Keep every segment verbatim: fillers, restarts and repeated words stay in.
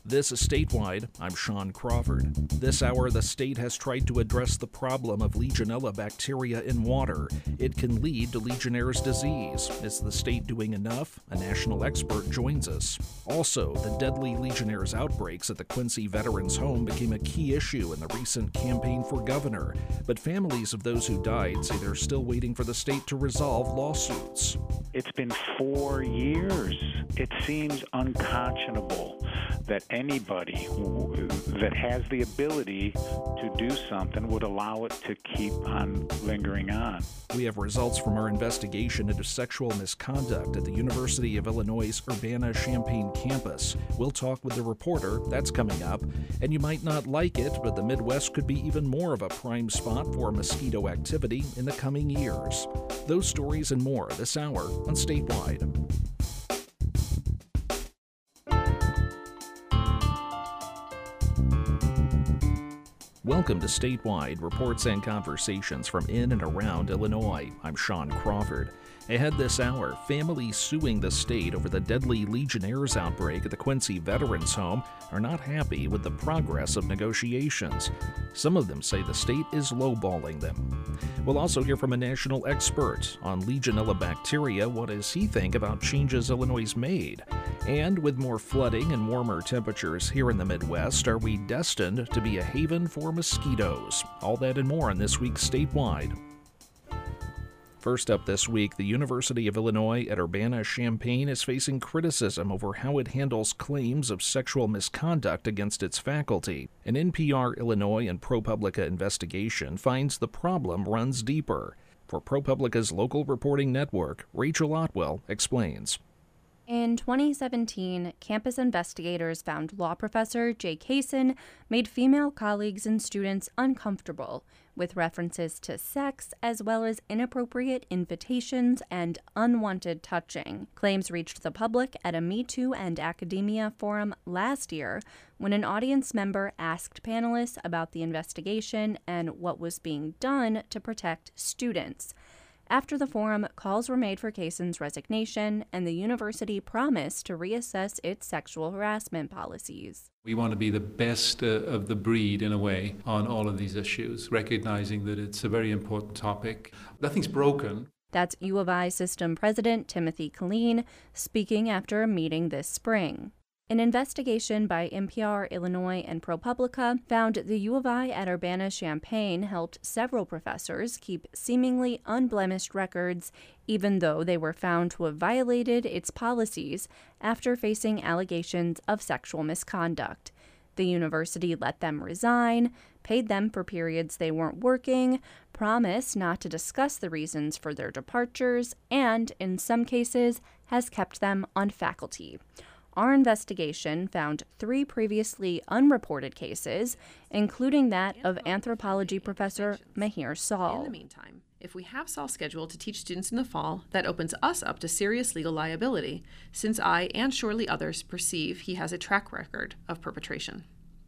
This is Statewide. I'm Sean Crawford. This hour, the state has tried to address the problem of Legionella bacteria in water. It can lead to Legionnaire's disease. Is the state doing enough? A national expert joins us. Also, the deadly Legionnaire's outbreaks at the Quincy Veterans Home became a key issue in the recent campaign for governor. But families of those who died say they're still waiting for the state to resolve lawsuits. It's been four years. It seems unconscionable that anybody who, that has the ability to do something would allow it to keep on lingering on. We have results from our investigation into sexual misconduct at the University of Illinois' Urbana-Champaign campus. We'll talk with the reporter. That's coming up. And you might not like it, but the Midwest could be even more of a prime spot for mosquito activity in the coming years. Those stories and more this hour on Statewide. Welcome to Statewide, reports and conversations from in and around Illinois. I'm Sean Crawford. Ahead this hour, families suing the state over the deadly Legionnaire's outbreak at the Quincy Veterans Home are not happy with the progress of negotiations. Some of them say the state is lowballing them. We'll also hear from a national expert on Legionella bacteria. What does he think about changes Illinois made? And with more flooding and warmer temperatures here in the Midwest, are we destined to be a haven for mosquitoes? All that and more on this week's Statewide. First up this week, the University of Illinois at Urbana-Champaign is facing criticism over how it handles claims of sexual misconduct against its faculty. An N P R Illinois and ProPublica investigation finds the problem runs deeper. For ProPublica's local reporting network, Rachel Otwell explains. In twenty seventeen, campus investigators found law professor Jay Kaysen made female colleagues and students uncomfortable with references to sex as well as inappropriate invitations and unwanted touching. Claims reached the public at a Me Too and Academia forum last year when an audience member asked panelists about the investigation and what was being done to protect students. After the forum, calls were made for Kaysen's resignation, and the university promised to reassess its sexual harassment policies. We want to be the best uh, of the breed, in a way, on all of these issues, recognizing that it's a very important topic. Nothing's broken. That's U of I System President Timothy Killeen speaking after a meeting this spring. An investigation by N P R Illinois and ProPublica found the U of I at Urbana-Champaign helped several professors keep seemingly unblemished records, even though they were found to have violated its policies after facing allegations of sexual misconduct. The university let them resign, paid them for periods they weren't working, promised not to discuss the reasons for their departures, and, in some cases, has kept them on faculty. Our investigation found three previously unreported cases, including that of anthropology professor Mahir Saul. In the meantime, if we have Saul scheduled to teach students in the fall, that opens us up to serious legal liability, since I and surely others perceive he has a track record of perpetration.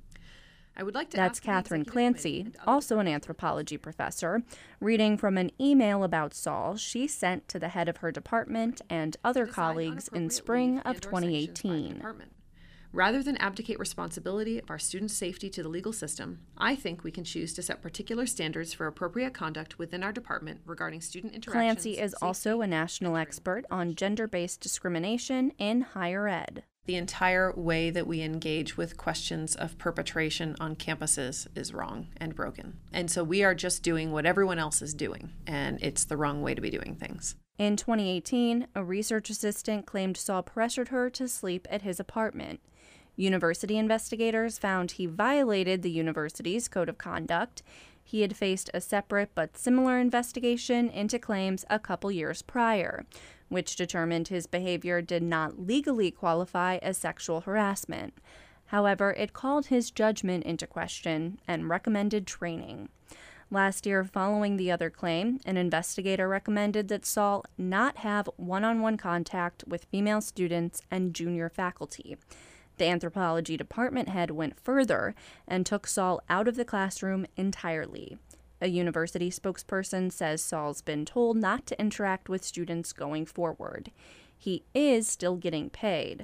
I would like to That's Catherine Clancy, also an anthropology professor, reading from an email about Saul she sent to the head of her department and other colleagues in spring of twenty eighteen. Rather than abdicate responsibility of our students' safety to the legal system, I think we can choose to set particular standards for appropriate conduct within our department regarding student interactions. Clancy is also a national expert on gender-based discrimination in higher ed. The entire way that we engage with questions of perpetration on campuses is wrong and broken. And so we are just doing what everyone else is doing, and it's the wrong way to be doing things. In twenty eighteen, a research assistant claimed Saul pressured her to sleep at his apartment. University investigators found he violated the university's code of conduct. He had faced a separate but similar investigation into claims a couple years prior, which determined his behavior did not legally qualify as sexual harassment. However, it called his judgment into question and recommended training. Last year, following the other claim, an investigator recommended that Saul not have one-on-one contact with female students and junior faculty. The anthropology department head went further and took Saul out of the classroom entirely. A university spokesperson says Saul's been told not to interact with students going forward. He is still getting paid.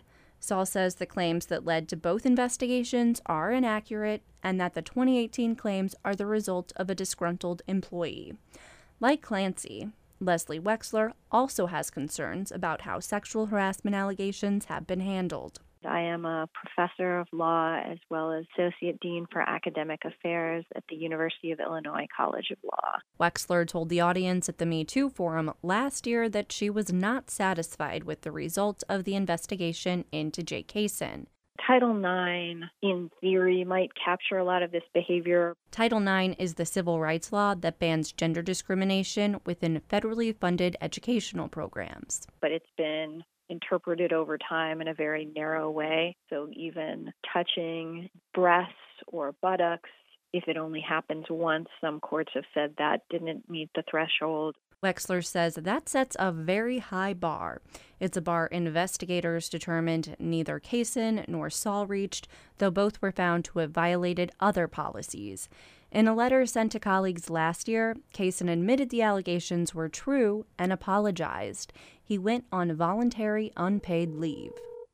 Saul says the claims that led to both investigations are inaccurate and that the twenty eighteen claims are the result of a disgruntled employee. Like Clancy, Leslie Wexler also has concerns about how sexual harassment allegations have been handled. I am a professor of law as well as Associate Dean for Academic Affairs at the University of Illinois College of Law. Wexler told the audience at the Me Too Forum last year that she was not satisfied with the result of the investigation into Jay Cason. Title nine, in theory, might capture a lot of this behavior. Title nine is the civil rights law that bans gender discrimination within federally funded educational programs. But it's been interpreted over time in a very narrow way. So even touching breasts or buttocks, if it only happens once, some courts have said that didn't meet the threshold. Wexler says that sets a very high bar. It's a bar investigators determined neither Cason nor Saul reached, though both were found to have violated other policies. In a letter sent to colleagues last year, Cason admitted the allegations were true and apologized. He went on voluntary unpaid leave.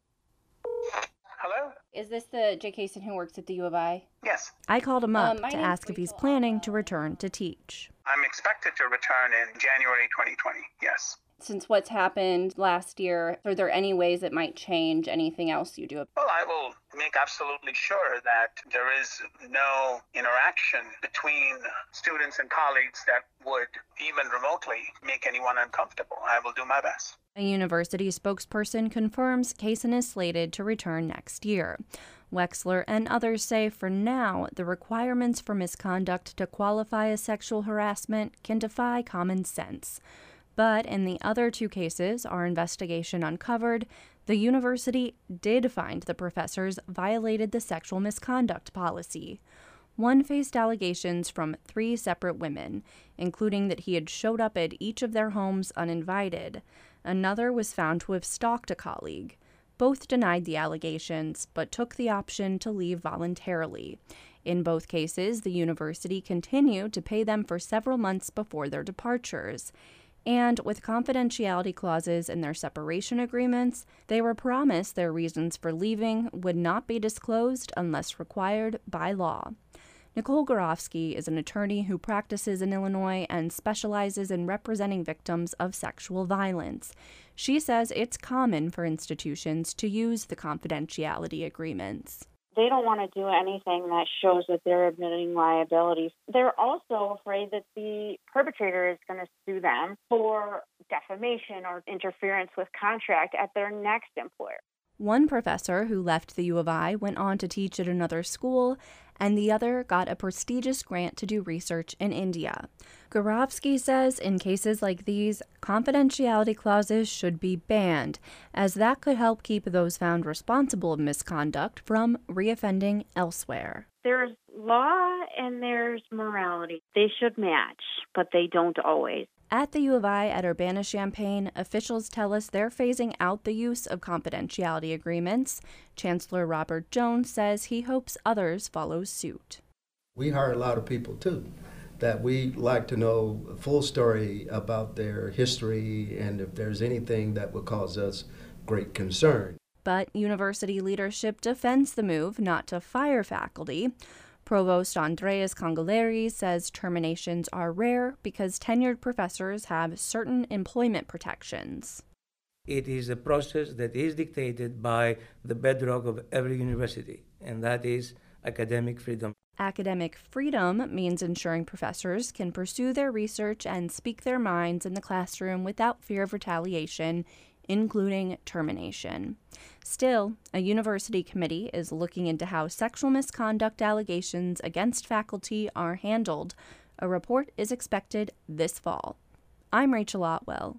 Hello? Is this the Jay Cason who works at the U of I? Yes. I called him up Um, to ask if he's planning to return to teach. I'm expected to return in January twenty twenty. Yes. Since what's happened last year, are there any ways it might change anything else you do? Well, I will make absolutely sure that there is no interaction between students and colleagues that would even remotely make anyone uncomfortable. I will do my best. A university spokesperson confirms Cason is slated to return next year. Wexler and others say for now, the requirements for misconduct to qualify as sexual harassment can defy common sense. But in the other two cases our investigation uncovered, the university did find the professors violated the sexual misconduct policy. One faced allegations from three separate women, including that he had showed up at each of their homes uninvited. Another was found to have stalked a colleague. Both denied the allegations, but took the option to leave voluntarily. In both cases, the university continued to pay them for several months before their departures. And with confidentiality clauses in their separation agreements, they were promised their reasons for leaving would not be disclosed unless required by law. Nicole Gorofsky is an attorney who practices in Illinois and specializes in representing victims of sexual violence. She says it's common for institutions to use the confidentiality agreements. They don't want to do anything that shows that they're admitting liability. They're also afraid that the perpetrator is going to sue them for defamation or interference with contract at their next employer. One professor who left the U of I went on to teach at another school, and the other got a prestigious grant to do research in India. Gorofsky says in cases like these, confidentiality clauses should be banned, as that could help keep those found responsible of misconduct from reoffending elsewhere. There's law and there's morality. They should match, but they don't always. At the U of I at Urbana-Champaign, officials tell us they're phasing out the use of confidentiality agreements. Chancellor Robert Jones says he hopes others follow suit. We hire a lot of people, too, that we like to know a full story about their history and if there's anything that would cause us great concern. But university leadership defends the move not to fire faculty. Provost Andreas Congoleri says terminations are rare because tenured professors have certain employment protections. It is a process that is dictated by the bedrock of every university, and that is academic freedom. Academic freedom means ensuring professors can pursue their research and speak their minds in the classroom without fear of retaliation, including termination. Still, a university committee is looking into how sexual misconduct allegations against faculty are handled. A report is expected this fall. I'm Rachel Otwell.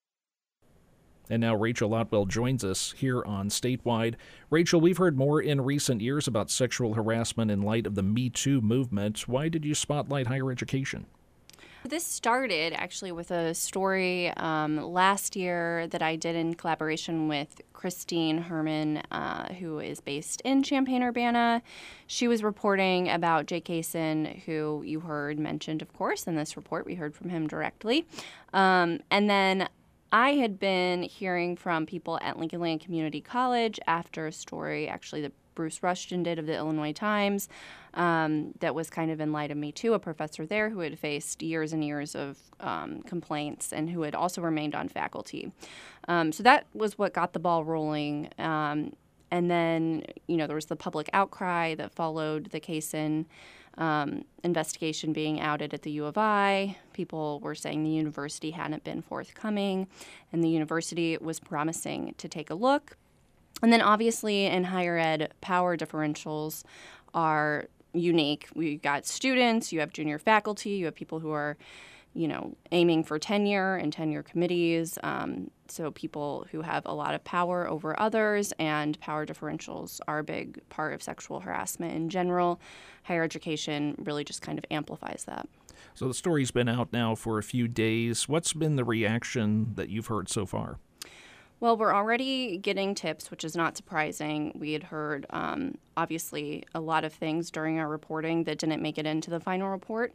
And now Rachel Otwell joins us here on Statewide. Rachel, we've heard more in recent years about sexual harassment in light of the Me Too movement. Why did you spotlight higher education? This started actually with a story um, last year that I did in collaboration with Christine Herman, uh, who is based in Champaign-Urbana. She was reporting about Jay Cason, who you heard mentioned, of course, in this report. We heard from him directly. Um, and then I had been hearing from people at Lincoln Land Community College after a story actually that Bruce Rushton did of the Illinois Times um, that was kind of in light of Me Too, a professor there who had faced years and years of um, complaints and who had also remained on faculty. Um, so that was what got the ball rolling. Um, and then, you know, there was the public outcry that followed the Kaysen Um, investigation being outed at the U of I. People were saying the university hadn't been forthcoming, and the university was promising to take a look. And then obviously in higher ed, power differentials are unique. We got students, you have junior faculty, you have people who are, you know, aiming for tenure and tenure committees. Um, so people who have a lot of power over others, and power differentials are a big part of sexual harassment in general. Higher education really just kind of amplifies that. So the story's been out now for a few days. What's been the reaction that you've heard so far? Well, we're already getting tips, which is not surprising. We had heard, um, obviously, a lot of things during our reporting that didn't make it into the final report.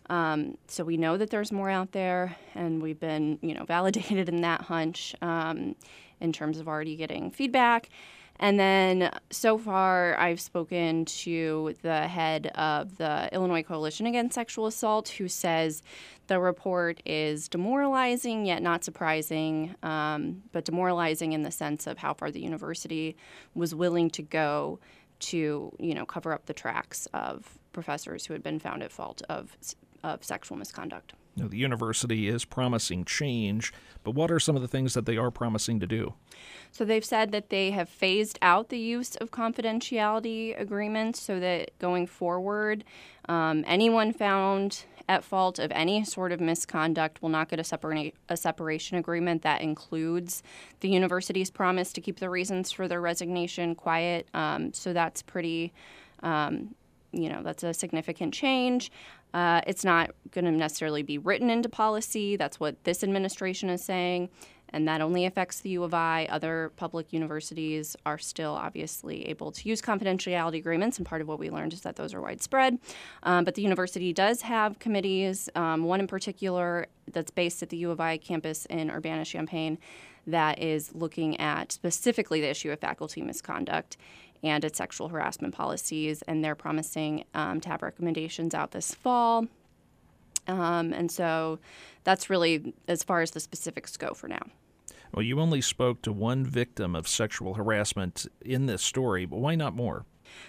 Um, so we know that there's more out there, and we've been, you know, validated in that hunch um, in terms of already getting feedback. And then so far, I've spoken to the head of the Illinois Coalition Against Sexual Assault, who says the report is demoralizing, yet not surprising, um, but demoralizing in the sense of how far the university was willing to go to, you know, cover up the tracks of professors who had been found at fault of of sexual misconduct. Now, the university is promising change, but what are some of the things that they are promising to do? So they've said that they have phased out the use of confidentiality agreements so that going forward, um, anyone found at fault of any sort of misconduct will not get a, separa- a separation agreement that includes the university's promise to keep the reasons for their resignation quiet. Um, so that's pretty, um, you know, that's a significant change. Uh, it's not going to necessarily be written into policy. That's what this administration is saying, and that only affects the U of I. Other public universities are still obviously able to use confidentiality agreements, and part of what we learned is that those are widespread. Um, but the university does have committees, um, one in particular that's based at the U of I campus in Urbana-Champaign that is looking at specifically the issue of faculty misconduct and its sexual harassment policies, and they're promising um, to have recommendations out this fall. Um, and so that's really as far as the specifics go for now. Well, you only spoke to one victim of sexual harassment in this story, but why not more?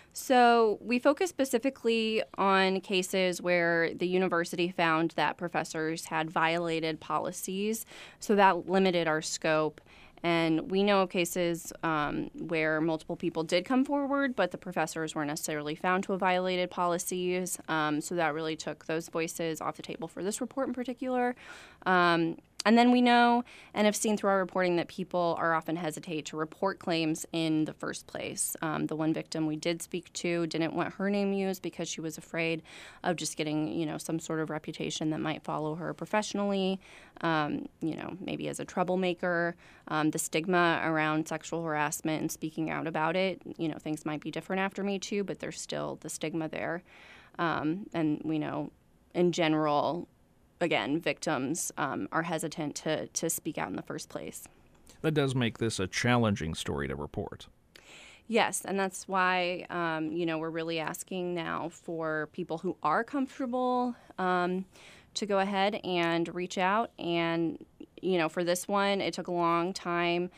So we focus specifically on cases where the university found that professors had violated policies, so that limited our scope. And we know of cases um, where multiple people did come forward, but the professors weren't necessarily found to have violated policies. Um, so that really took those voices off the table for this report in particular. Um, and then we know and have seen through our reporting that people are often hesitate to report claims in the first place. Um, the one victim we did speak to didn't want her name used because she was afraid of just getting, you know, some sort of reputation that might follow her professionally, um, you know, maybe as a troublemaker. Um, the stigma around sexual harassment and speaking out about it, you know, things might be different after Me Too, but there's still the stigma there. Um, and we know in general, again, victims um, are hesitant to, to speak out in the first place. That does make this a challenging story to report. Yes, and that's why, um, you know, we're really asking now for people who are comfortable um, to go ahead and reach out. And, you know, for this one, it took a long time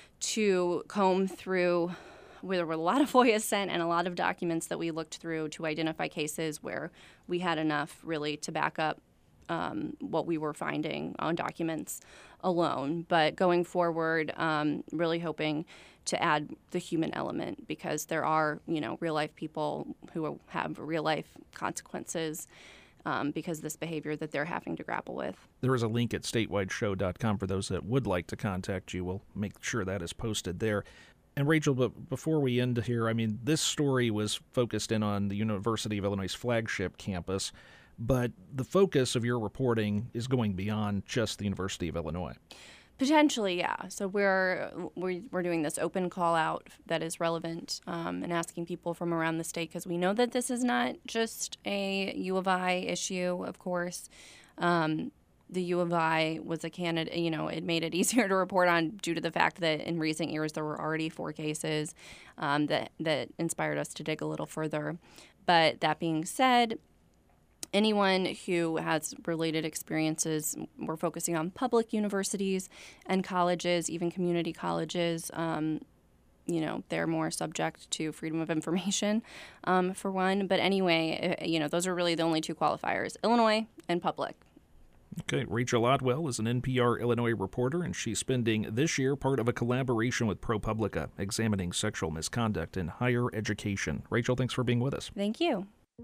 to comb through. There were a lot of FOIA sent and a lot of documents that we looked through to identify cases where we had enough really to back up Um, what we were finding on documents alone. But going forward, um, really hoping to add the human element because there are, you know, real-life people who have real-life consequences um, because of this behavior that they're having to grapple with. There is a link at statewide show dot com for those that would like to contact you. We'll make sure that is posted there. And Rachel, but before we end here, I mean, this story was focused in on the University of Illinois' flagship campus, but the focus of your reporting is going beyond just the University of Illinois. Potentially, yeah. So we're we're, we're doing this open call out that is relevant um, and asking people from around the state because we know that this is not just a U of I issue, of course. Um, the U of I was a candidate, you know, it made it easier to report on due to the fact that in recent years there were already four cases um, that, that inspired us to dig a little further. But that being said, anyone who has related experiences, we're focusing on public universities and colleges, even community colleges. Um, you know, they're more subject to freedom of information, um, for one. But anyway, you know, those are really the only two qualifiers, Illinois and public. Okay, Rachel Otwell is an N P R Illinois reporter, and she's spending this year part of a collaboration with ProPublica, examining sexual misconduct in higher education. Rachel, thanks for being with us. Thank you.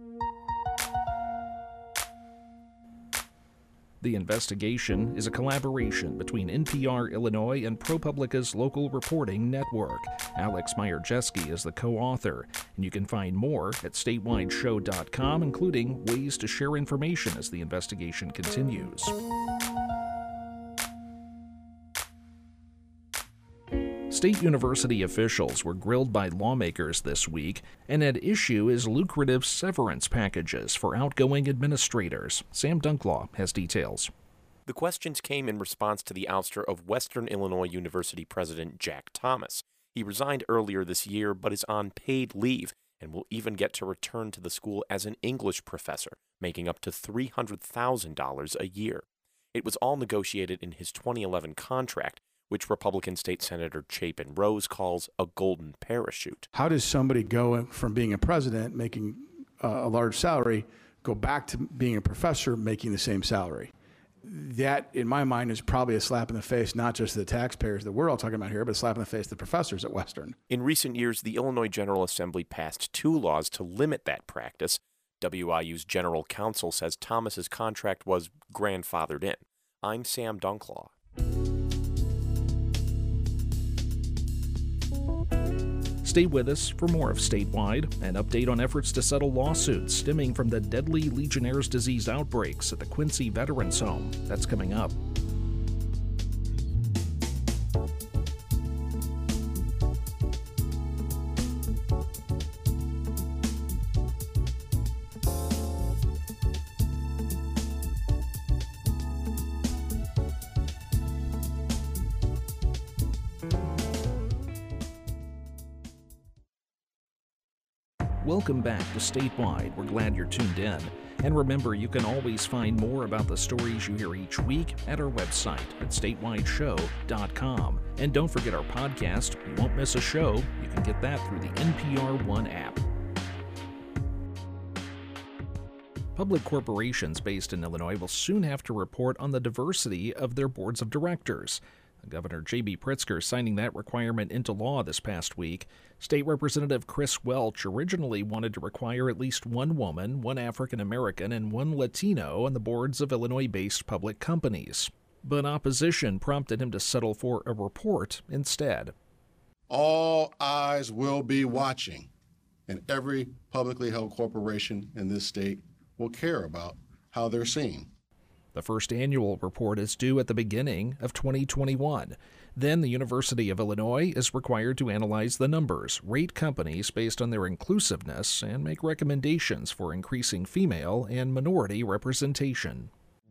The Investigation is a collaboration between N P R Illinois and ProPublica's local reporting network. Alex Majerski is the co-author, and you can find more at statewide show dot com, including ways to share information as the investigation continues. State university officials were grilled by lawmakers this week, and at issue is lucrative severance packages for outgoing administrators. Sam Dunklaw has details. The questions came in response to the ouster of Western Illinois University President Jack Thomas. He resigned earlier this year but is on paid leave and will even get to return to the school as an English professor, making up to three hundred thousand dollars a year. It was all negotiated in his twenty eleven contract, which Republican State Senator Chapin Rose calls a golden parachute. How does somebody go from being a president, making uh, a large salary, go back to being a professor, making the same salary? That, in my mind, is probably a slap in the face, not just to the taxpayers that we're all talking about here, but a slap in the face to the professors at Western. In recent years, the Illinois General Assembly passed two laws to limit that practice. W I U's general counsel says Thomas's contract was grandfathered in. I'm Sam Dunklaw. Stay with us for more of Statewide, an update on efforts to settle lawsuits stemming from the deadly Legionnaire's disease outbreaks at the Quincy Veterans Home. That's coming up. Welcome back to Statewide. We're glad you're tuned in. And remember, you can always find more about the stories you hear each week at our website at statewide show dot com. And don't forget our podcast, You Won't Miss a Show. You can get that through the N P R One app. Public corporations based in Illinois will soon have to report on the diversity of their boards of directors. Governor J B Pritzker signing that requirement into law this past week. State Representative Chris Welch originally wanted to require at least one woman, one African American, and one Latino on the boards of Illinois-based public companies. But opposition prompted him to settle for a report instead. All eyes will be watching, and every publicly held corporation in this state will care about how they're seen. The first annual report is due at the beginning of twenty twenty-one. Then the University of Illinois is required to analyze the numbers, rate companies based on their inclusiveness, and make recommendations for increasing female and minority representation.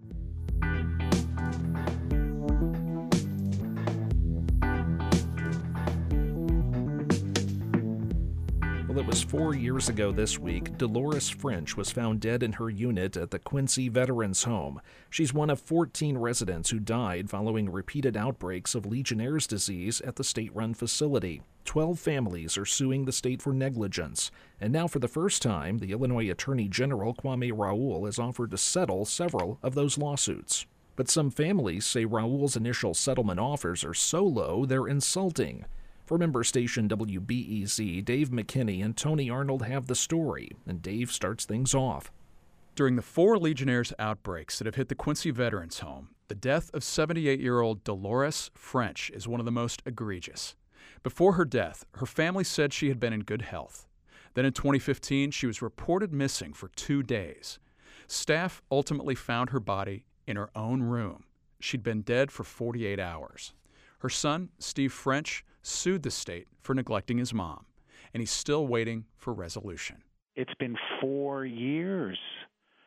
Well, it was four years ago this week, Dolores French was found dead in her unit at the Quincy Veterans Home. She's one of fourteen residents who died following repeated outbreaks of Legionnaire's disease at the state-run facility. Twelve families are suing the state for negligence. And now, for the first time, the Illinois Attorney General Kwame Raoul has offered to settle several of those lawsuits. But some families say Raoul's initial settlement offers are so low they're insulting. For member station W B E Z, Dave McKinney and Tony Arnold have the story, and Dave starts things off. During the four Legionnaire's outbreaks that have hit the Quincy Veterans Home, the death of seventy-eight-year-old Dolores French is one of the most egregious. Before her death, her family said she had been in good health. Then in twenty fifteen, she was reported missing for two days. Staff ultimately found her body in her own room. She'd been dead for forty-eight hours. Her son, Steve French, sued the state for neglecting his mom, and he's still waiting for resolution. It's been four years.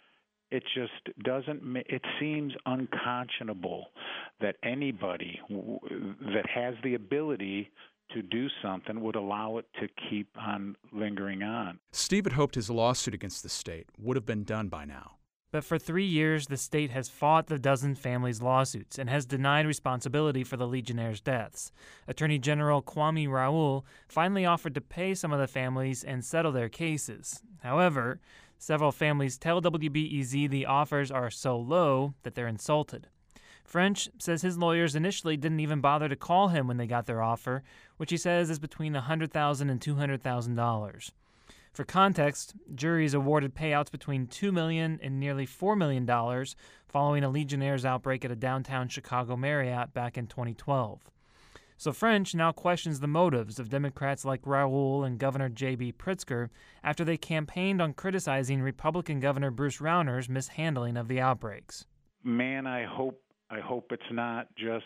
It just doesn't, it seems unconscionable that anybody that has the ability to do something would allow it to keep on lingering on. Steve had hoped his lawsuit against the state would have been done by now. But for three years, the state has fought the dozen families' lawsuits and has denied responsibility for the Legionnaires' deaths. Attorney General Kwame Raoul finally offered to pay some of the families and settle their cases. However, several families tell W B E Z the offers are so low that they're insulted. French says his lawyers initially didn't even bother to call him when they got their offer, which he says is between one hundred thousand dollars and two hundred thousand dollars. For context, juries awarded payouts between two million dollars and nearly four million dollars following a Legionnaires outbreak at a downtown Chicago Marriott back in twenty twelve. So French now questions the motives of Democrats like Raoul and Governor J B Pritzker after they campaigned on criticizing Republican Governor Bruce Rauner's mishandling of the outbreaks. Man, I hope I hope it's not just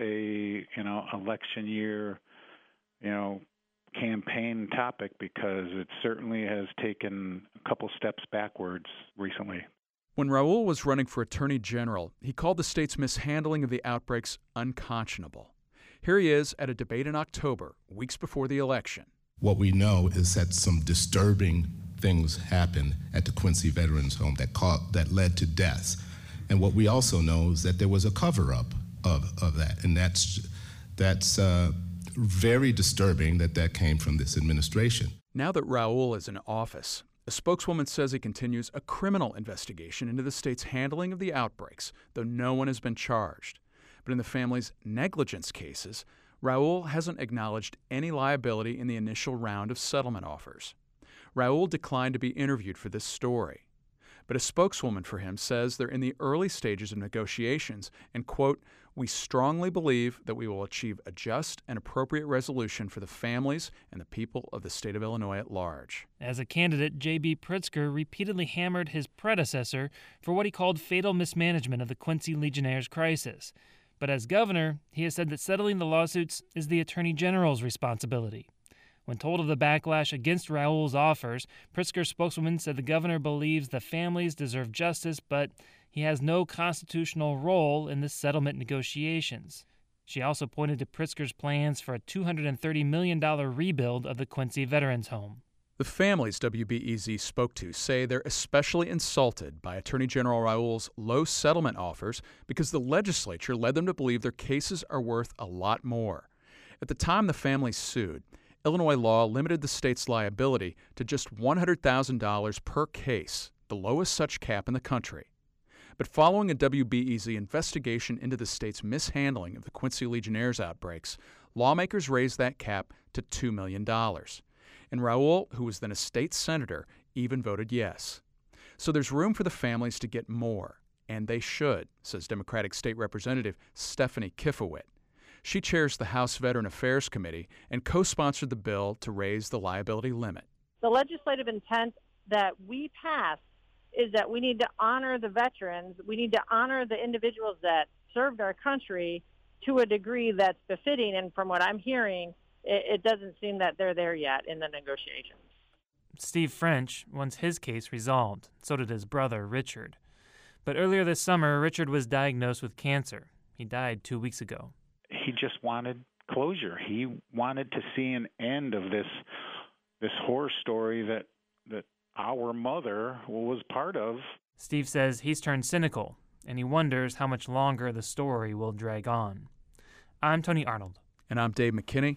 a, you know, election year, you know, campaign topic, because it certainly has taken a couple steps backwards recently. When Raoul was running for Attorney General, he called the state's mishandling of the outbreaks unconscionable. Here he is at a debate in October, weeks before the election. What we know is that some disturbing things happened at the Quincy Veterans Home that, caused, that led to deaths. And what we also know is that there was a cover-up of, of that, and that's, that's uh, very disturbing that that came from this administration. Now that Raoul is in office, a spokeswoman says he continues a criminal investigation into the state's handling of the outbreaks, though no one has been charged. But in the family's negligence cases, Raoul hasn't acknowledged any liability in the initial round of settlement offers. Raoul declined to be interviewed for this story. But a spokeswoman for him says they're in the early stages of negotiations and, quote, "We strongly believe that we will achieve a just and appropriate resolution for the families and the people of the state of Illinois at large." As a candidate, J B Pritzker repeatedly hammered his predecessor for what he called fatal mismanagement of the Quincy Legionnaires' crisis. But as governor, he has said that settling the lawsuits is the Attorney General's responsibility. When told of the backlash against Raoul's offers, Pritzker's spokeswoman said the governor believes the families deserve justice, but he has no constitutional role in the settlement negotiations. She also pointed to Pritzker's plans for a two hundred thirty million dollars rebuild of the Quincy Veterans Home. The families W B E Z spoke to say they're especially insulted by Attorney General Raoul's low settlement offers because the legislature led them to believe their cases are worth a lot more. At the time the families sued, Illinois law limited the state's liability to just one hundred thousand dollars per case, the lowest such cap in the country. But following a W B E Z investigation into the state's mishandling of the Quincy Legionnaires outbreaks, lawmakers raised that cap to two million dollars. And Raoul, who was then a state senator, even voted yes. So there's room for the families to get more, and they should, says Democratic State Representative Stephanie Kifowit. She chairs the House Veteran Affairs Committee and co-sponsored the bill to raise the liability limit. The legislative intent that we passed is that we need to honor the veterans. We need to honor the individuals that served our country to a degree that's befitting. And from what I'm hearing, it, it doesn't seem that they're there yet in the negotiations. Steve French wants his case resolved. So did his brother, Richard. But earlier this summer, Richard was diagnosed with cancer. He died two weeks ago. He just wanted closure. He wanted to see an end of this this horror story that that our mother was part of. Steve says he's turned cynical, and he wonders how much longer the story will drag on. I'm Tony Arnold. And I'm Dave McKinney.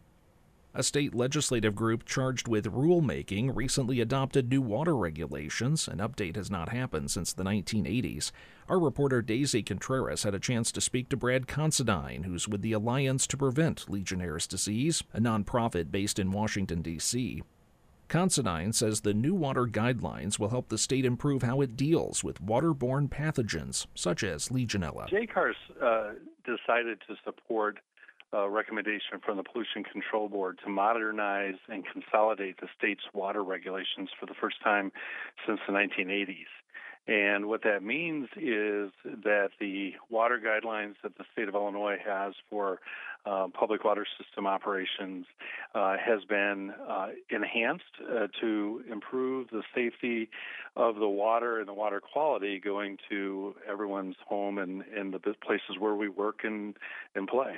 A state legislative group charged with rulemaking recently adopted new water regulations. An update has not happened since the nineteen eighties. Our reporter Daisy Contreras had a chance to speak to Brad Considine, who's with the Alliance to Prevent Legionnaire's Disease, a nonprofit based in Washington, D C Considine says the new water guidelines will help the state improve how it deals with waterborne pathogens, such as Legionella. J CAR's uh, decided to support a recommendation from the Pollution Control Board to modernize and consolidate the state's water regulations for the first time since the nineteen eighties. And what that means is that the water guidelines that the state of Illinois has for uh, public water system operations uh, has been uh, enhanced uh, to improve the safety of the water and the water quality going to everyone's home and, and the places where we work and, and play.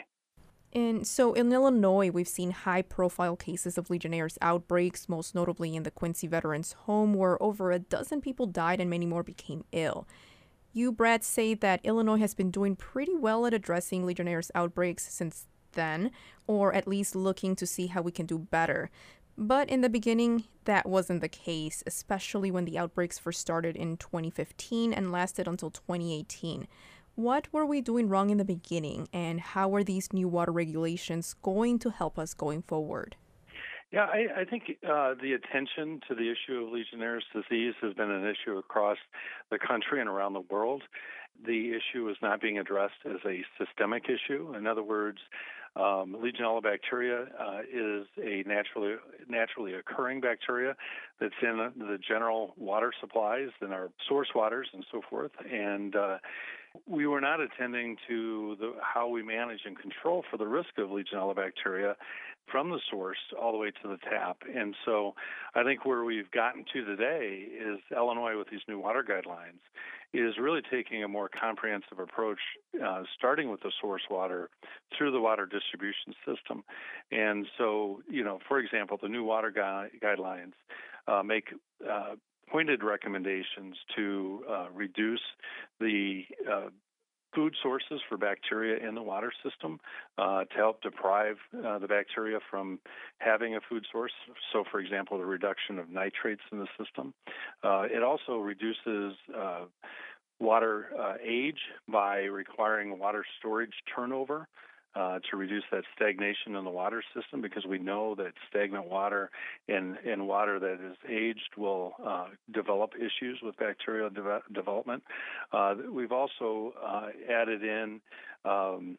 And so in Illinois, we've seen high-profile cases of Legionnaires' outbreaks, most notably in the Quincy Veterans Home, where over a dozen people died and many more became ill. You, Brad, say that Illinois has been doing pretty well at addressing Legionnaires' outbreaks since then, or at least looking to see how we can do better. But in the beginning, that wasn't the case, especially when the outbreaks first started in twenty fifteen and lasted until twenty eighteen. What were we doing wrong in the beginning, and how are these new water regulations going to help us going forward? Yeah, I, I think uh, the attention to the issue of Legionnaire's disease has been an issue across the country and around the world. The issue is not being addressed as a systemic issue. In other words, um, Legionella bacteria uh, is a naturally naturally occurring bacteria that's in the general water supplies and our source waters and so forth. And uh, we were not attending to the, how we manage and control for the risk of Legionella bacteria from the source all the way to the tap. And so I think where we've gotten to today is Illinois with these new water guidelines is really taking a more comprehensive approach, uh, starting with the source water through the water distribution system. And so, you know, for example, the new water gui- guidelines uh, make uh, pointed recommendations to uh, reduce the uh, food sources for bacteria in the water system uh, to help deprive uh, the bacteria from having a food source. So, for example, the reduction of nitrates in the system. Uh, it also reduces uh, water uh, age by requiring water storage turnover uh, to reduce that stagnation in the water system, because we know that stagnant water and, and water that is aged will uh, develop issues with bacterial de- development. Uh, we've also uh, added in um,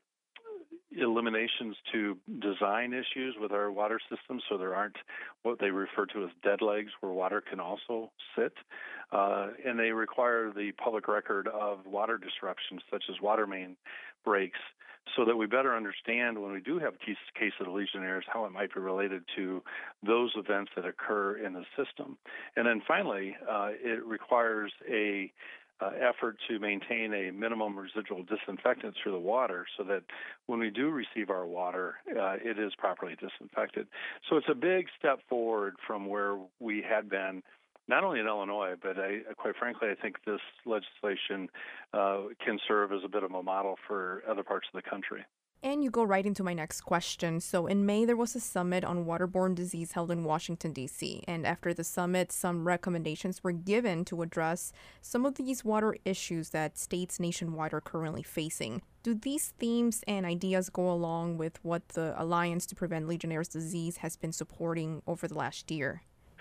eliminations to design issues with our water system, so there aren't what they refer to as dead legs where water can also sit. Uh, and they require the public record of water disruptions, such as water main breaks, so that we better understand when we do have a case of Legionnaires how it might be related to those events that occur in the system. And then finally, uh, it requires a Uh, effort to maintain a minimum residual disinfectant through the water so that when we do receive our water, uh, it is properly disinfected. So it's a big step forward from where we had been, not only in Illinois, but I, quite frankly, I think this legislation uh, can serve as a bit of a model for other parts of the country. And you go right into my next question. So in May, there was a summit on waterborne disease held in Washington, D C. And after the summit, some recommendations were given to address some of these water issues that states nationwide are currently facing. Do these themes and ideas go along with what the Alliance to Prevent Legionnaire's Disease has been supporting over the last year?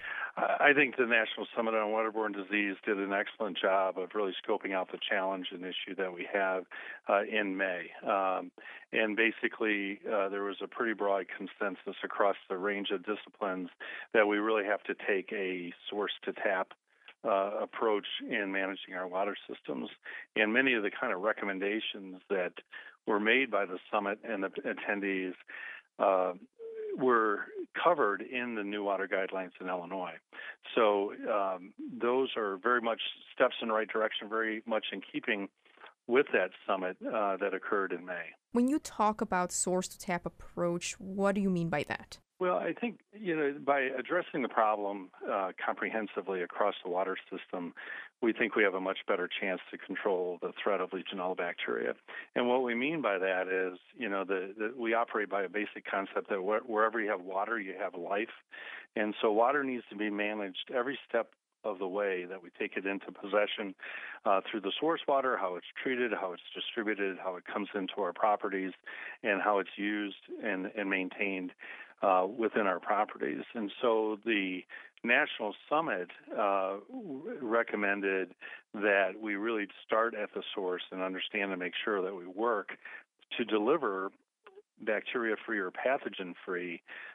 I think the National Summit on Waterborne Disease did an excellent job of really scoping out the challenge and issue that we have uh, in May. Um, and basically, uh, there was a pretty broad consensus across the range of disciplines that we really have to take a source-to-tap uh, approach in managing our water systems. And many of the kind of recommendations that were made by the summit and the attendees uh, were covered in the new water guidelines in Illinois. So um, those are very much steps in the right direction, very much in keeping with that summit uh, that occurred in May. When you talk about source-to-tap approach, what do you mean by that? Well, I think, you know, by addressing the problem uh, comprehensively across the water system, we think we have a much better chance to control the threat of Legionella bacteria. And what we mean by that is, you know, the, the, we operate by a basic concept that wh- wherever you have water, you have life. And so water needs to be managed every step of the way that we take it into possession uh, through the source water, how it's treated, how it's distributed, how it comes into our properties, and how it's used and, and maintained uh, within our properties. And so the National Summit uh, recommended that we really start at the source and understand and make sure that we work to deliver bacteria-free or pathogen-free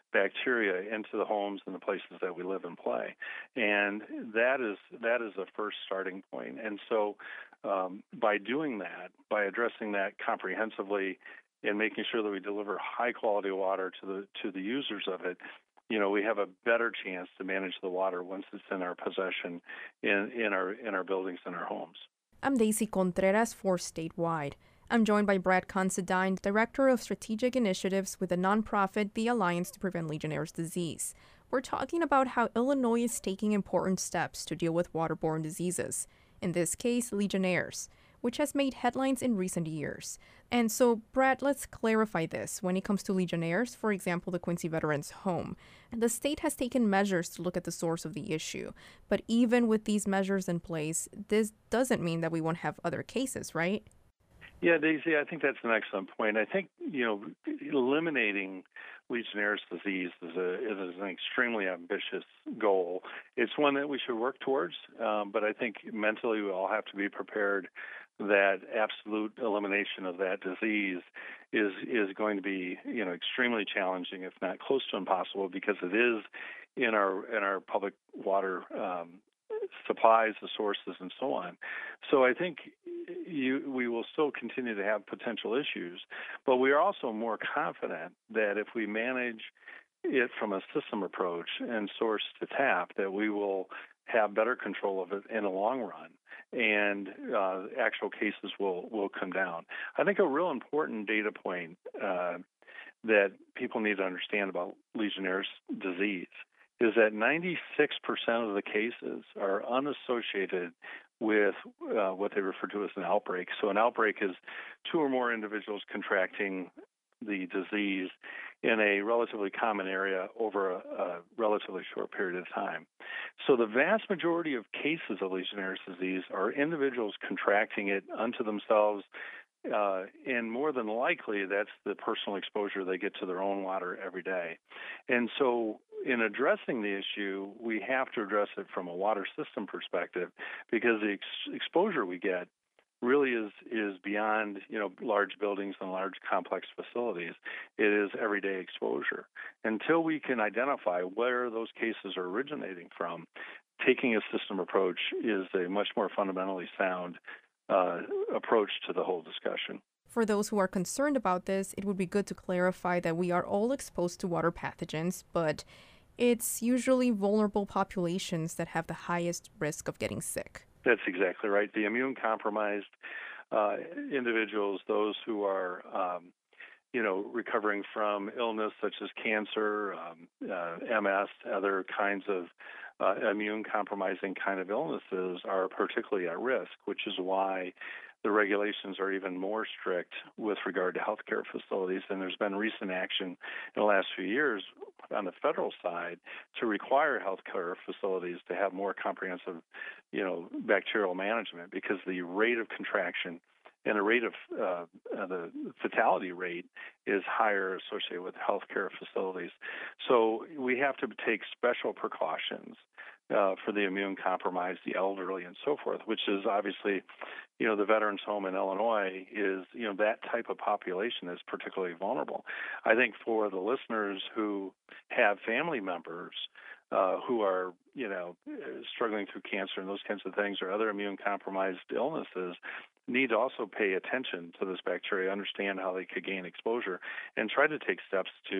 bacteria into the homes and the places that we live and play. And that is that is the first starting point. And so um, by doing that, by addressing that comprehensively and making sure that we deliver high quality water to the to the users of it, you know, we have a better chance to manage the water once it's in our possession in, in our in our buildings and our homes. I'm Daisy Contreras for Statewide. I'm joined by Brad Considine, Director of Strategic Initiatives with the nonprofit The Alliance to Prevent Legionnaires' Disease. We're talking about how Illinois is taking important steps to deal with waterborne diseases, in this case, Legionnaires, which has made headlines in recent years. And so, Brad, let's clarify this. When it comes to Legionnaires, for example, the Quincy Veterans Home, the state has taken measures to look at the source of the issue. But even with these measures in place, this doesn't mean that we won't have other cases, right? Yeah, Daisy, I think that's an excellent point. I think, you know, eliminating Legionnaire's disease is, a, is an extremely ambitious goal. It's one that we should work towards, um, but I think mentally we all have to be prepared that absolute elimination of that disease is is going to be, you know, extremely challenging, if not close to impossible, because it is in our in our public water um, supplies, the sources, and so on. So I think you, we will still continue to have potential issues, but we are also more confident that if we manage it from a system approach and source to tap, that we will have better control of it in the long run, and uh, actual cases will, will come down. I think a real important data point uh, that people need to understand about Legionnaire's disease is that ninety-six percent of the cases are unassociated with uh, what they refer to as an outbreak. So an outbreak is two or more individuals contracting the disease in a relatively common area over a, a relatively short period of time. So the vast majority of cases of Legionnaire's disease are individuals contracting it unto themselves, uh, and more than likely that's the personal exposure they get to their own water every day. And so in addressing the issue, we have to address it from a water system perspective, because the ex- exposure we get really is is beyond, you know, large buildings and large complex facilities. It is everyday exposure. Until we can identify where those cases are originating from, taking a system approach is a much more fundamentally sound uh, approach to the whole discussion. For those who are concerned about this, it would be good to clarify that we are all exposed to water pathogens, but it's usually vulnerable populations that have the highest risk of getting sick. That's exactly right. The immune-compromised uh, individuals, those who are, um, you know, recovering from illness such as cancer, um, uh, M S, other kinds of uh, immune-compromising kind of illnesses, are particularly at risk, which is why the regulations are even more strict with regard to healthcare facilities. And there's been recent action in the last few years on the federal side to require healthcare facilities to have more comprehensive, you know, bacterial management, because the rate of contraction and the rate of uh, uh, the fatality rate is higher associated with healthcare facilities. So we have to take special precautions Uh, for the immune-compromised, the elderly, and so forth, which is obviously, you know, the Veterans Home in Illinois is, you know, that type of population is particularly vulnerable. I think for the listeners who have family members uh, who are, you know, struggling through cancer and those kinds of things, or other immune-compromised illnesses, need to also pay attention to this bacteria, understand how they could gain exposure, and try to take steps to,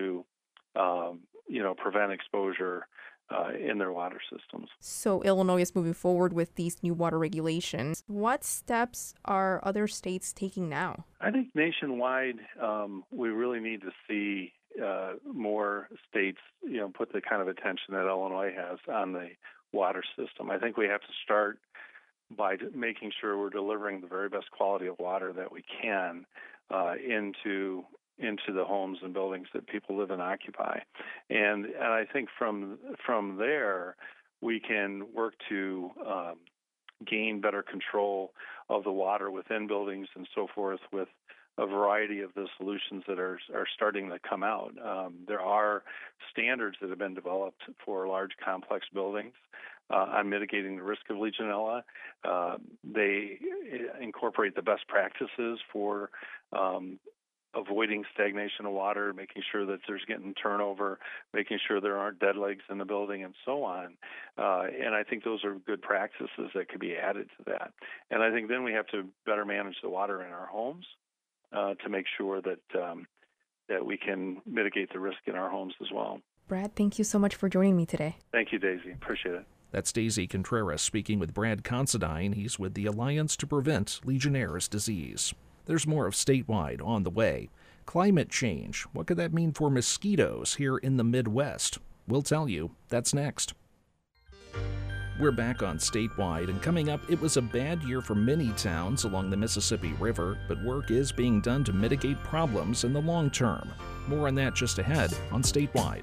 um, you know, prevent exposure Uh, in their water systems. So Illinois is moving forward with these new water regulations. What steps are other states taking now? I think nationwide, um, we really need to see uh, more states, you know, put the kind of attention that Illinois has on the water system. I think we have to start by making sure we're delivering the very best quality of water that we can uh, into into the homes and buildings that people live and occupy. And and I think from from there, we can work to um, gain better control of the water within buildings and so forth, with a variety of the solutions that are are starting to come out. Um, there are standards that have been developed for large complex buildings uh, on mitigating the risk of Legionella. Uh, they incorporate the best practices for um, avoiding stagnation of water, making sure that there's getting turnover, making sure there aren't dead legs in the building, and so on. Uh, and I think those are good practices that could be added to that. And I think then we have to better manage the water in our homes uh, to make sure that um, that we can mitigate the risk in our homes as well. Brad, thank you so much for joining me today. Thank you, Daisy. Appreciate it. That's Daisy Contreras speaking with Brad Considine. He's with the Alliance to Prevent Legionnaire's Disease. There's more of Statewide on the way. Climate change. What could that mean for mosquitoes here in the Midwest? We'll tell you. That's next. We're back on Statewide, and coming up, it was a bad year for many towns along the Mississippi River, but work is being done to mitigate problems in the long term. More on that just ahead on Statewide.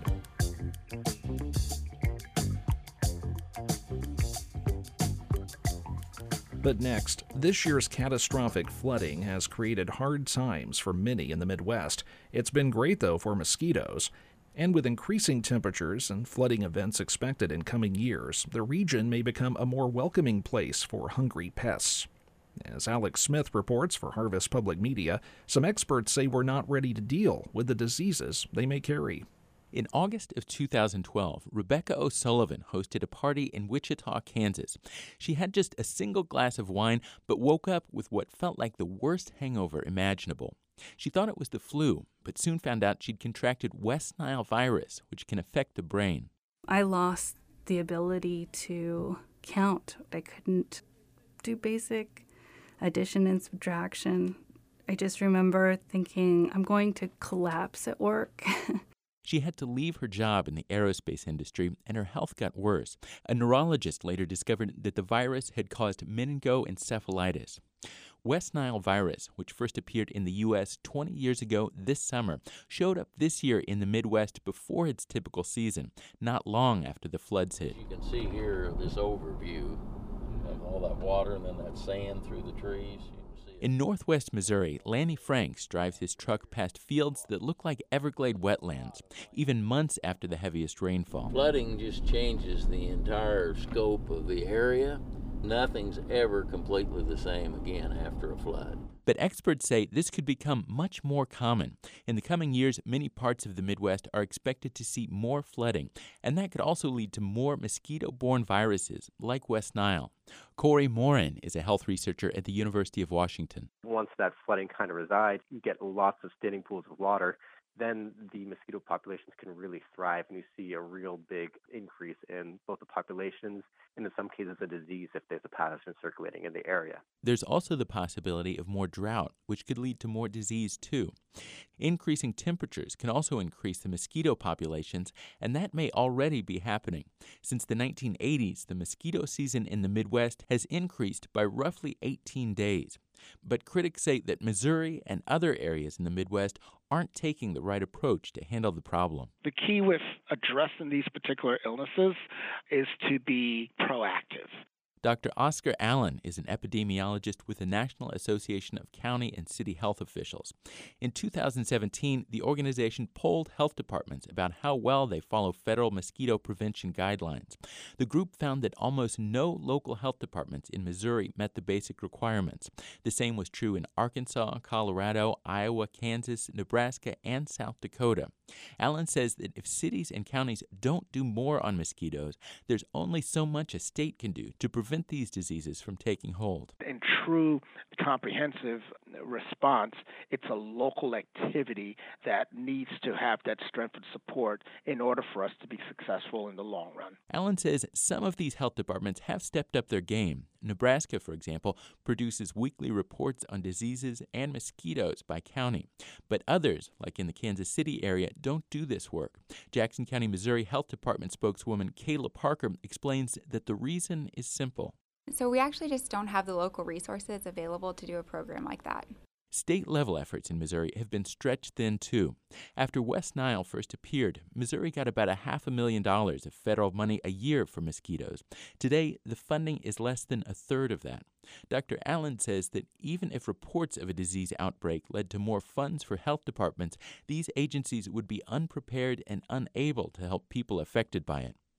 But next, this year's catastrophic flooding has created hard times for many in the Midwest. It's been great, though, for mosquitoes. And with increasing temperatures and flooding events expected in coming years, the region may become a more welcoming place for hungry pests. As Alex Smith reports for Harvest Public Media, some experts say we're not ready to deal with the diseases they may carry. In August of two thousand twelve, Rebecca O'Sullivan hosted a party in Wichita, Kansas. She had just a single glass of wine, but woke up with what felt like the worst hangover imaginable. She thought it was the flu, but soon found out she'd contracted West Nile virus, which can affect the brain. I lost the ability to count. I couldn't do basic addition and subtraction. I just remember thinking, I'm going to collapse at work. She had to leave her job in the aerospace industry, and her health got worse. A neurologist later discovered that the virus had caused meningoencephalitis. West Nile virus, which first appeared in the U S twenty years ago this summer, showed up this year in the Midwest before its typical season, not long after the floods hit. You can see here this overview of all that water and then that sand through the trees. In northwest Missouri, Lanny Franks drives his truck past fields that look like Everglade wetlands, even months after the heaviest rainfall. Flooding just changes the entire scope of the area. Nothing's ever completely the same again after a flood. But experts say this could become much more common. In the coming years, many parts of the Midwest are expected to see more flooding, and that could also lead to more mosquito-borne viruses like West Nile. Corey Morin is a health researcher at the University of Washington. Once that flooding kind of resides, you get lots of standing pools of water. Then the mosquito populations can really thrive, and you see a real big increase in both the populations and in some cases a disease if there's a pathogen circulating in the area. There's also the possibility of more drought, which could lead to more disease too. Increasing temperatures can also increase the mosquito populations, and that may already be happening. Since the nineteen eighties, the mosquito season in the Midwest has increased by roughly eighteen days. But critics say that Missouri and other areas in the Midwest aren't taking the right approach to handle the problem. The key with addressing these particular illnesses is to be proactive. Doctor Oscar Allen is an epidemiologist with the National Association of County and City Health Officials. In two thousand seventeen, the organization polled health departments about how well they follow federal mosquito prevention guidelines. The group found that almost no local health departments in Missouri met the basic requirements. The same was true in Arkansas, Colorado, Iowa, Kansas, Nebraska, and South Dakota. Allen says that if cities and counties don't do more on mosquitoes, there's only so much a state can do to prevent these diseases from taking hold. In true comprehensive response, it's a local activity that needs to have that strength and support in order for us to be successful in the long run. Allen says some of these health departments have stepped up their game. Nebraska, for example, produces weekly reports on diseases and mosquitoes by county. But others, like in the Kansas City area, don't do this work. Jackson County, Missouri Health Department spokeswoman Kayla Parker explains that the reason is simple. So we actually just don't have the local resources available to do a program like that. State-level efforts in Missouri have been stretched thin, too. After West Nile first appeared, Missouri got about a half a million dollars of federal money a year for mosquitoes. Today, the funding is less than a third of that. Doctor Allen says that even if reports of a disease outbreak led to more funds for health departments, these agencies would be unprepared and unable to help people affected by it.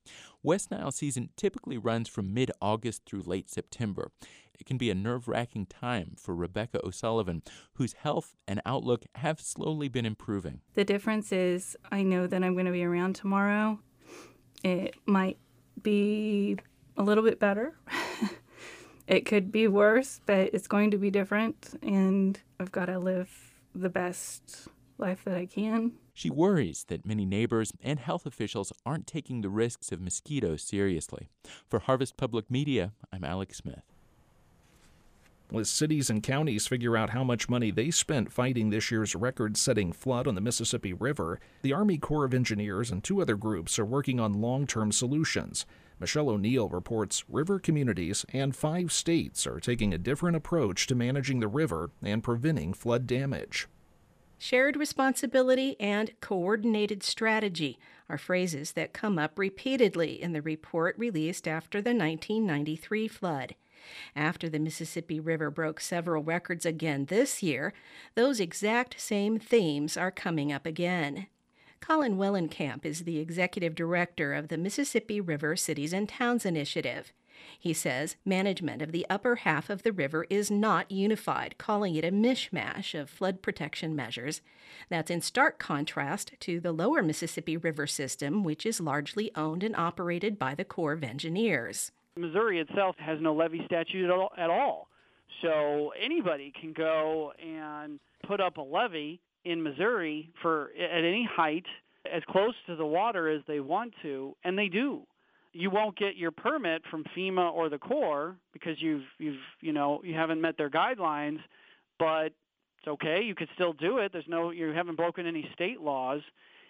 West Nile season typically runs from mid-August through late September. It can be a nerve-wracking time for Rebecca O'Sullivan, whose health and outlook have slowly been improving. The difference is I know that I'm going to be around tomorrow. It might be a little bit better. It could be worse, but it's going to be different, and I've got to live the best life that I can. She worries that many neighbors and health officials aren't taking the risks of mosquitoes seriously. For Harvest Public Media, I'm Alex Smith. As cities and counties figure out how much money they spent fighting this year's record-setting flood on the Mississippi River, the Army Corps of Engineers and two other groups are working on long-term solutions. Michelle O'Neill reports river communities and five states are taking a different approach to managing the river and preventing flood damage. Shared responsibility and coordinated strategy are phrases that come up repeatedly in the report released after the nineteen ninety-three flood. After the Mississippi River broke several records again this year, those exact same themes are coming up again. Colin Wellenkamp is the executive director of the Mississippi River Cities and Towns Initiative. He says management of the upper half of the river is not unified, calling it a mishmash of flood protection measures. That's in stark contrast to the lower Mississippi River system, which is largely owned and operated by the Corps of Engineers. Missouri itself has no levee statute at all, at all. So anybody can go and put up a levee in Missouri for at any height as close to the water as they want to, and they do. You won't get your permit from FEMA or the Corps because you've you've you know you haven't met their guidelines, but it's okay. You could still do it. There's no you haven't broken any state laws,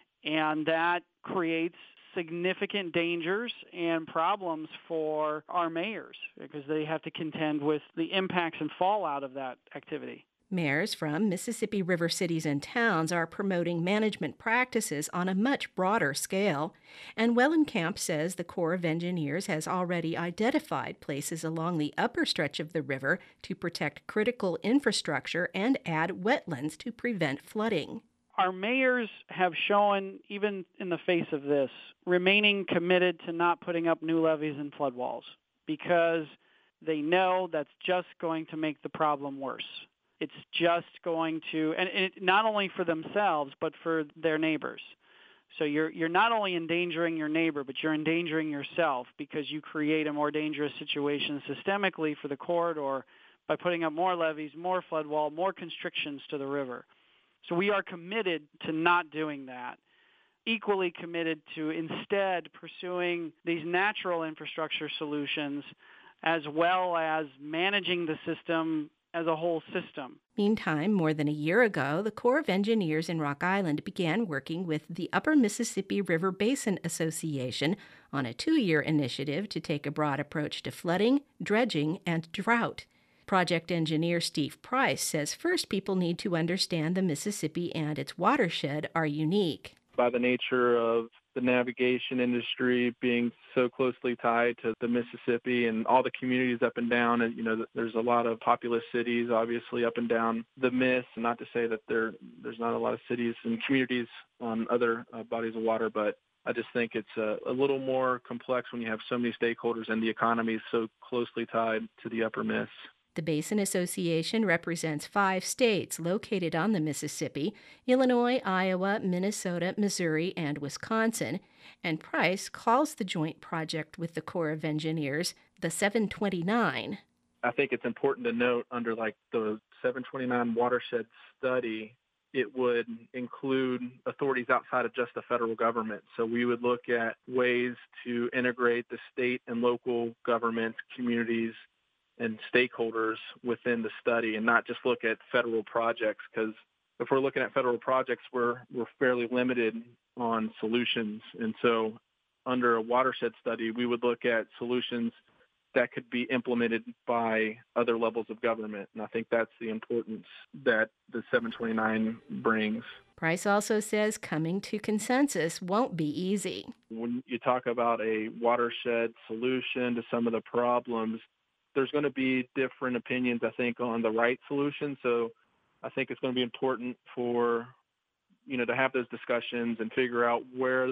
and that creates significant dangers and problems for our mayors because they have to contend with the impacts and fallout of that activity. Mayors from Mississippi River cities and towns are promoting management practices on a much broader scale, and Wellenkamp says the Corps of Engineers has already identified places along the upper stretch of the river to protect critical infrastructure and add wetlands to prevent flooding. Our mayors have shown, even in the face of this, remaining committed to not putting up new levees and flood walls because they know that's just going to make the problem worse. It's just going to, and it, not only for themselves, but for their neighbors. So you're you're not only endangering your neighbor, but you're endangering yourself because you create a more dangerous situation systemically for the corridor by putting up more levees, more flood wall, more constrictions to the river. So we are committed to not doing that. Equally committed to instead pursuing these natural infrastructure solutions as well as managing the system as a whole system. Meantime, more than a year ago, the Corps of Engineers in Rock Island began working with the Upper Mississippi River Basin Association on a two-year initiative to take a broad approach to flooding, dredging, and drought. Project engineer Steve Price says first people need to understand the Mississippi and its watershed are unique. By the nature of the navigation industry being so closely tied to the Mississippi and all the communities up and down, and you know, there's a lot of populous cities obviously up and down the Miss. Not to say that there there's not a lot of cities and communities on other uh, bodies of water, but I just think it's a, a little more complex when you have so many stakeholders and the economy is so closely tied to the Upper Miss. The Basin Association represents five states located on the Mississippi: Illinois, Iowa, Minnesota, Missouri, and Wisconsin. And Price calls the joint project with the Corps of Engineers the seven twenty-nine. I think it's important to note under like the seven twenty-nine watershed study, it would include authorities outside of just the federal government. So we would look at ways to integrate the state and local governments, communities, and stakeholders within the study and not just look at federal projects, because if we're looking at federal projects, we're we're fairly limited on solutions. And so under a watershed study, we would look at solutions that could be implemented by other levels of government. And I think that's the importance that the seven twenty-nine brings. Price also says coming to consensus won't be easy. When you talk about a watershed solution to some of the problems, there's going to be different opinions, I think, on the right solution. So I think it's going to be important for, you know, to have those discussions and figure out where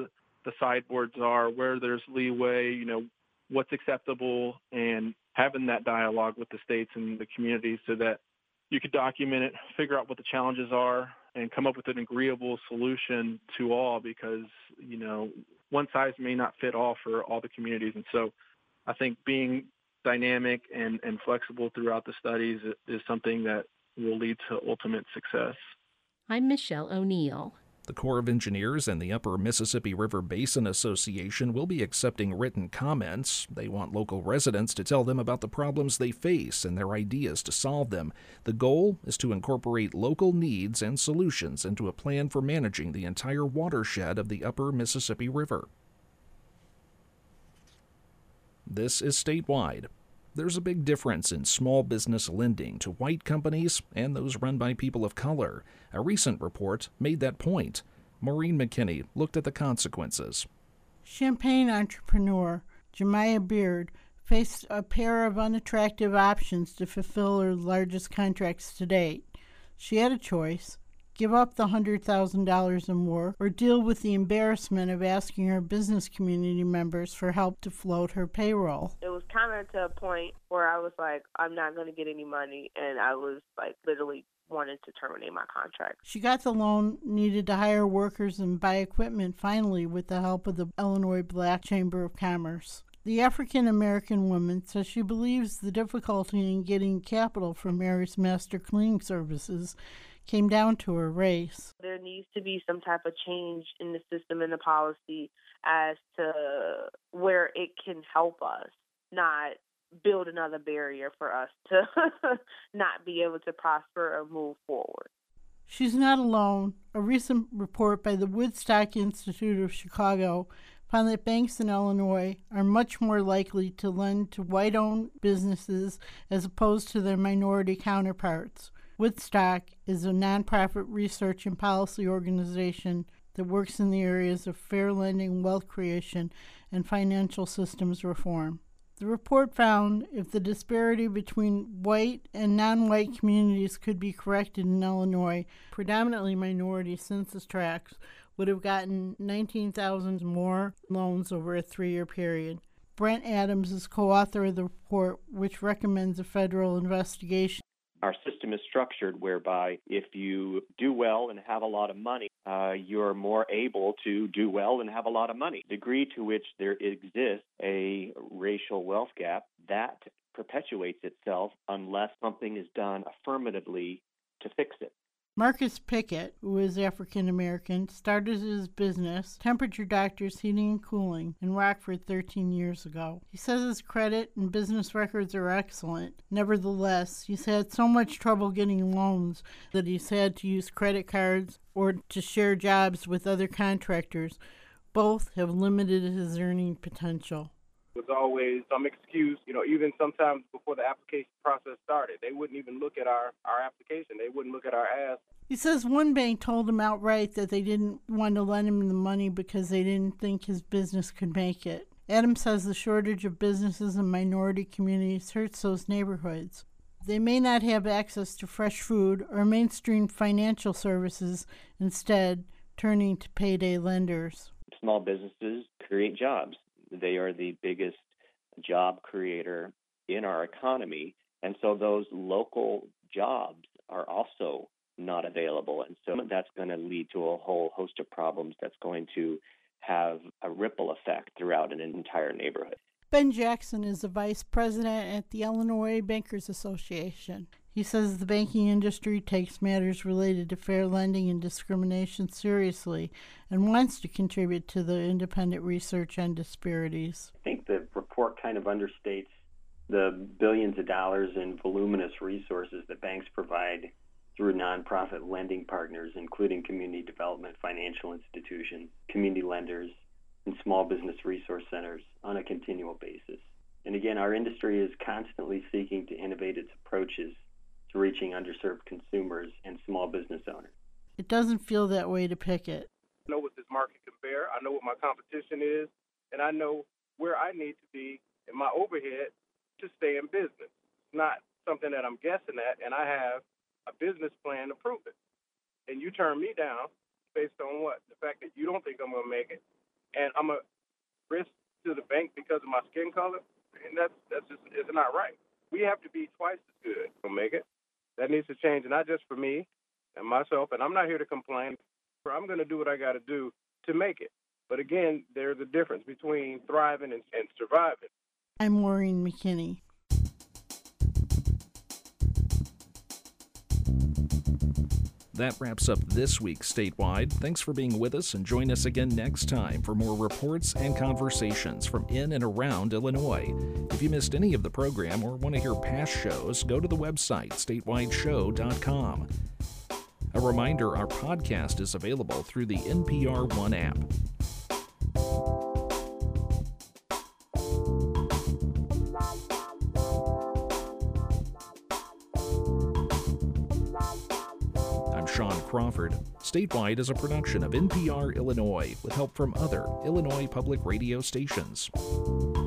the sideboards are, where there's leeway, you know, what's acceptable, and having that dialogue with the states and the communities so that you could document it, figure out what the challenges are, and come up with an agreeable solution to all, because, you know, one size may not fit all for all the communities. And so I think being dynamic and, and flexible throughout the studies is something that will lead to ultimate success. I'm Michelle O'Neill. The Corps of Engineers and the Upper Mississippi River Basin Association will be accepting written comments. They want local residents to tell them about the problems they face and their ideas to solve them. The goal is to incorporate local needs and solutions into a plan for managing the entire watershed of the Upper Mississippi River. This is Statewide. There's a big difference in small business lending to white companies and those run by people of color. A recent report made that point. Maureen McKinney looked at the consequences. Champaign entrepreneur Jemiah Beard faced a pair of unattractive options to fulfill her largest contracts to date. She had a choice: give up the one hundred thousand dollars or more, or deal with the embarrassment of asking her business community members for help to float her payroll. It was kind of to a point where I was like, I'm not going to get any money, and I was like literally wanted to terminate my contract. She got the loan needed to hire workers and buy equipment finally with the help of the Illinois Black Chamber of Commerce. The African-American woman says she believes the difficulty in getting capital from Mary's Master Cleaning Services came down to her race. There needs to be some type of change in the system and the policy as to where it can help us, not build another barrier for us to not be able to prosper or move forward. She's not alone. A recent report by the Woodstock Institute of Chicago found that banks in Illinois are much more likely to lend to white-owned businesses as opposed to their minority counterparts. Woodstock is a nonprofit research and policy organization that works in the areas of fair lending, wealth creation, and financial systems reform. The report found if the disparity between white and non-white communities could be corrected in Illinois, predominantly minority census tracts would have gotten nineteen thousand more loans over a three-year period. Brent Adams is co-author of the report, which recommends a federal investigation. Our system is structured whereby if you do well and have a lot of money, uh, you're more able to do well and have a lot of money. The degree to which there exists a racial wealth gap, that perpetuates itself unless something is done affirmatively to fix it. Marcus Pickett, who is African American, started his business, Temperature Doctors Heating and Cooling, in Rockford thirteen years ago. He says his credit and business records are excellent. Nevertheless, he's had so much trouble getting loans that he's had to use credit cards or to share jobs with other contractors. Both have limited his earning potential. Was always some excuse, you know, even sometimes before the application process started. They wouldn't even look at our, our application. They wouldn't look at our ask. He says one bank told him outright that they didn't want to lend him the money because they didn't think his business could make it. Adams says the shortage of businesses in minority communities hurts those neighborhoods. They may not have access to fresh food or mainstream financial services, instead turning to payday lenders. Small businesses create jobs. They are the biggest job creator in our economy, and so those local jobs are also not available. And so that's going to lead to a whole host of problems that's going to have a ripple effect throughout an entire neighborhood. Ben Jackson is the vice president at the Illinois Bankers Association. He says the banking industry takes matters related to fair lending and discrimination seriously and wants to contribute to the independent research on disparities. I think the report kind of understates the billions of dollars in voluminous resources that banks provide through nonprofit lending partners, including community development financial institutions, community lenders, and small business resource centers on a continual basis. And again, our industry is constantly seeking to innovate its approaches to reaching underserved consumers and small business owners. It doesn't feel that way to Pickett. I know what this market can bear. I know what my competition is, and I know where I need to be in my overhead to stay in business. It's not something that I'm guessing at, and I have a business plan to prove it. And you turn me down based on what? The fact that you don't think I'm going to make it, and I'm a risk to the bank because of my skin color, and that's that's just it's not right. We have to be twice as good to make it. That needs to change, and not just for me and myself. And I'm not here to complain. I'm going to do what I got to do to make it. But again, there's a difference between thriving and, and surviving. I'm Maureen McKinney. That wraps up this week's Statewide. Thanks for being with us, and join us again next time for more reports and conversations from in and around Illinois. If you missed any of the program or want to hear past shows, go to the website statewide show dot com. A reminder, our podcast is available through the N P R One app. Sean Crawford. Statewide is a production of N P R Illinois with help from other Illinois public radio stations.